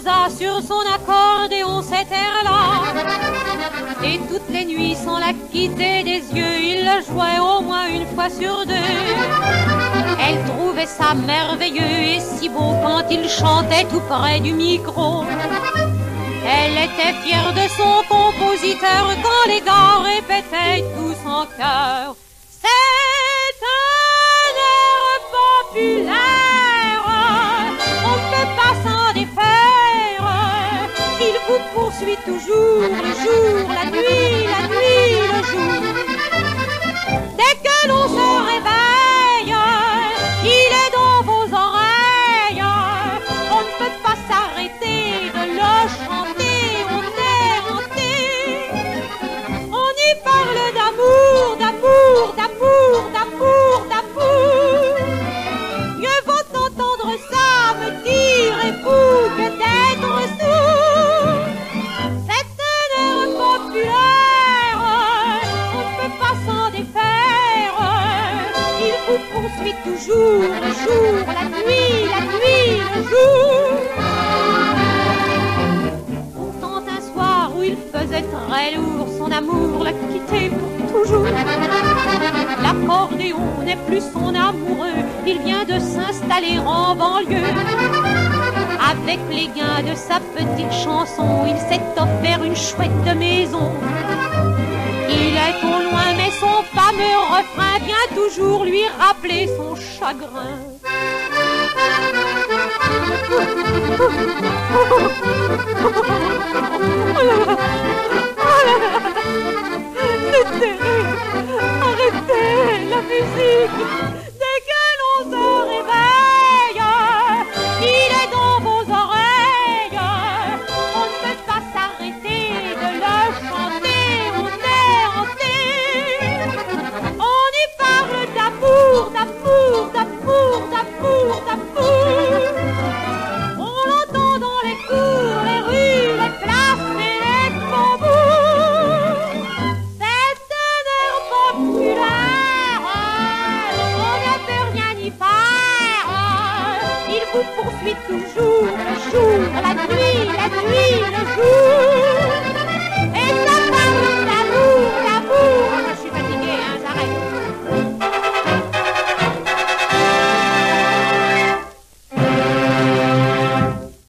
posa sur son accordéon cet air-là. Et toutes les nuits, sans la quitter des yeux, il le jouait au moins une fois sur deux. Elle trouvait ça merveilleux et si beau quand il chantait tout près du micro. Elle était fière de son compositeur quand les gars répétaient tous en chœur. C'est un air populaire, on ne peut pas s'en défaire. Il vous poursuit toujours, le jour, la nuit, le jour. Dès que l'on se réveille, il est dans vos oreilles. On ne peut pas s'arrêter de le chanter, on est hanté. On y parle d'amour, d'amour, d'amour, d'amour, d'amour. Mieux vaut entendre ça, me direz-vous, que d'être sourd. C'est un air populaire, on ne peut pas s'en défaire. Il vous poursuit toujours, le jour, la nuit, le jour. Pourtant un soir où il faisait très lourd, son amour l'a quitté pour toujours. L'accordéon n'est plus son amoureux, il vient de s'installer en banlieue. Avec les gains de sa petite chanson, il s'est offert une chouette maison. Il est au loin, mais son fameux refrain vient toujours lui rappeler son chagrin.